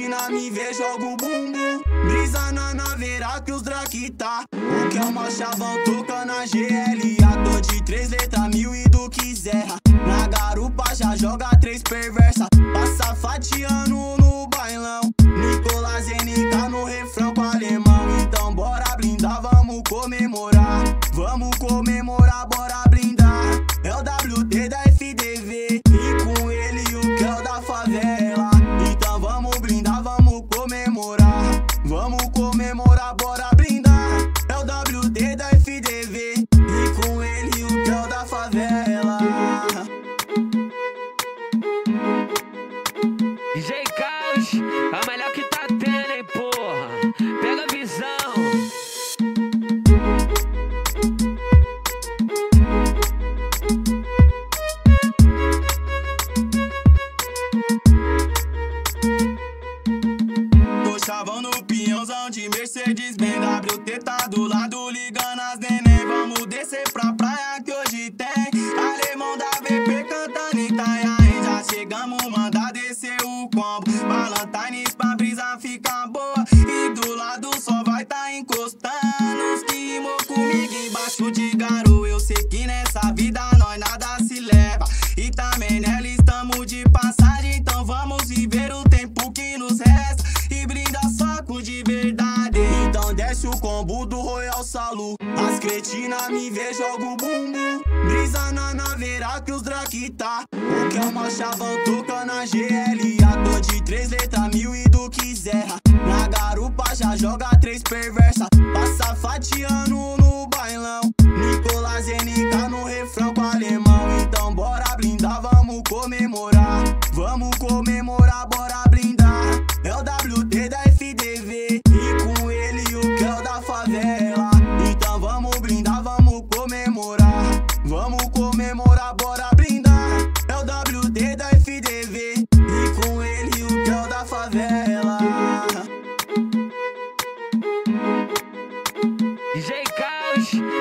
cretina, me vê, joga o bumbum. Brisa na naveira que os drake tá. O que é uma chavão tocando a GLA. Tô de 3 letras, 1000 e do quiser. Na garupa já joga 3 perversa. Passa fatiando no bailão. Nicolas NK no refrão com alemão. Então bora blindar, vamos comemorar. Vamos comemorar, bora blindar. É o WT da FDV e com ele o Kel da favela. Então vamos blindar, vamos comemorar. Vamos comemorar, bora blindar. É o WT da FDV e com ele o Kel da favela. DJ Caos, é o melhor que tá tendo, hein, porra. Pega a visão. Tô chavão no pinhãozão de Mercedes Benz. WT tá do lado ligando as neném. Vamos descer pra praia que hoje tem alemão da VP cantando Itanhaém. Já chegamos, manda descer o combo. Valentines pra brisa ficar boa. E do lado só vai tá encostando os que rimou comigo embaixo de garoa. Eu sei que nessa vida nós nada se leva. E também nela estamos de passagem. Então vamos viver o tempo que nos resta e brinda só com de verdade. Então desce o combo do Royal Salu. As cretina, me vê, joga o bumbum. Brisa na naveira que os drake tá. O que é uma chavão tocando a GLA. Tô de 3 letras, 1000 e do quiser. Na garupa já joga 3 perversa. Passa fatiando no bailão. Nicolas NK no refrão com alemão. Então bora blindar, vamos comemorar. Vamos comemorar, bora blindar. É o WT da FDV e com ele o Kel da favela. Então vamos blindar, vamos comemorar. Vamos comemorar, bora blindar. É o WT da FDV e com ele o Kel da favela. DJ Caos,